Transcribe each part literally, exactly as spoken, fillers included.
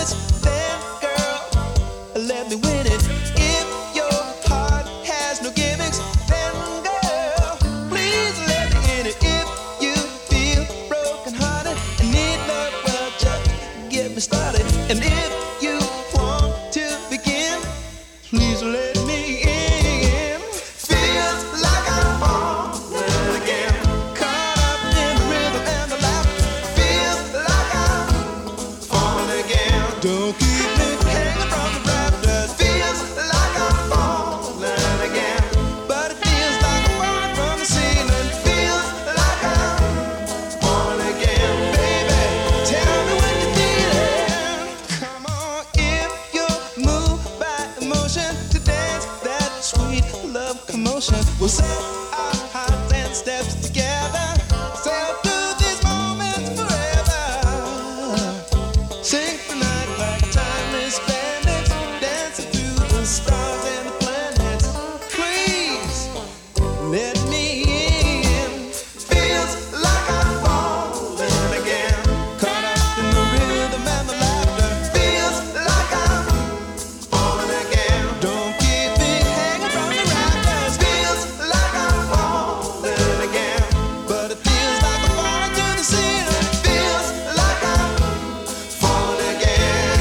dance, then girl, let me win it. If your heart has no gimmicks, then girl, please let me in it. If you feel broken hearted and need love, well, just get me started. And if you want to begin, please let me in. Feels like I'm falling again, caught up in the rhythm and the laughter. Feels like I'm falling again. Don't keep me hanging from the rafters. Feels like I'm falling again, but it feels like I'm falling from the ceiling. Feels like I'm falling again, baby. Tell me what you're feeling. Come on, if you're moved by emotion to dance that sweet love commotion, we'll set our hearts and steps together. Sail through these moments forever. Sing the night like timeless bandits, dancing through the stars and the planets. Please let me in. Feels like I'm falling again, caught up in the rhythm and the laughter. Feels like I'm falling again. Don't keep me hanging from the rafters. Feels like I'm falling again, but it feels like I'm falling to the ceiling. Feels like I'm falling again,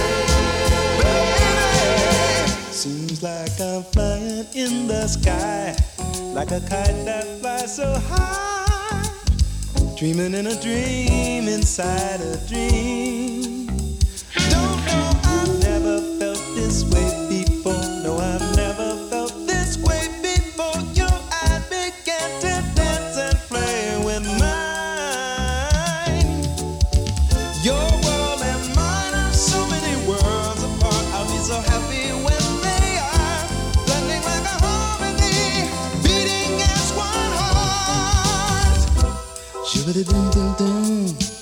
baby. Seems like I'm flying in the sky, like a kite that flies so high, dreaming in a dream inside a dream. Don't know, I've never felt this way before. No, I've never felt this way before. Your eyes began to dance and play with mine. Your world and mine are so many worlds apart. I'll be so happy when they are blending like a harmony, beating as one heart. Shoo-ba-da-dum-dum-dum.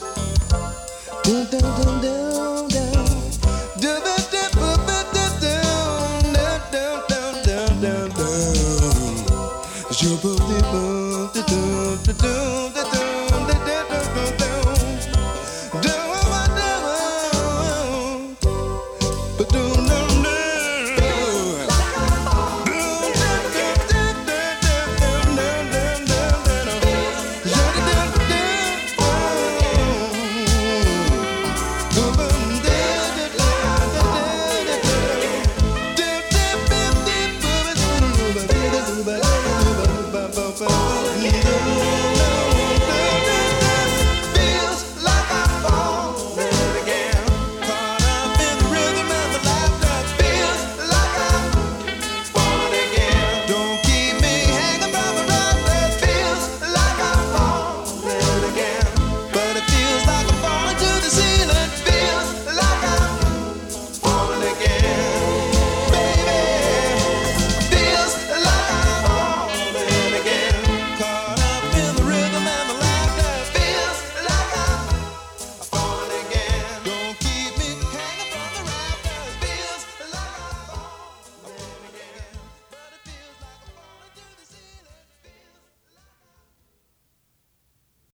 Dum-dum-dum-dum-dum. Dum-ba-da-ba-ba-da-dum. Dum-dum-dum-dum-dum. Shoo-ba.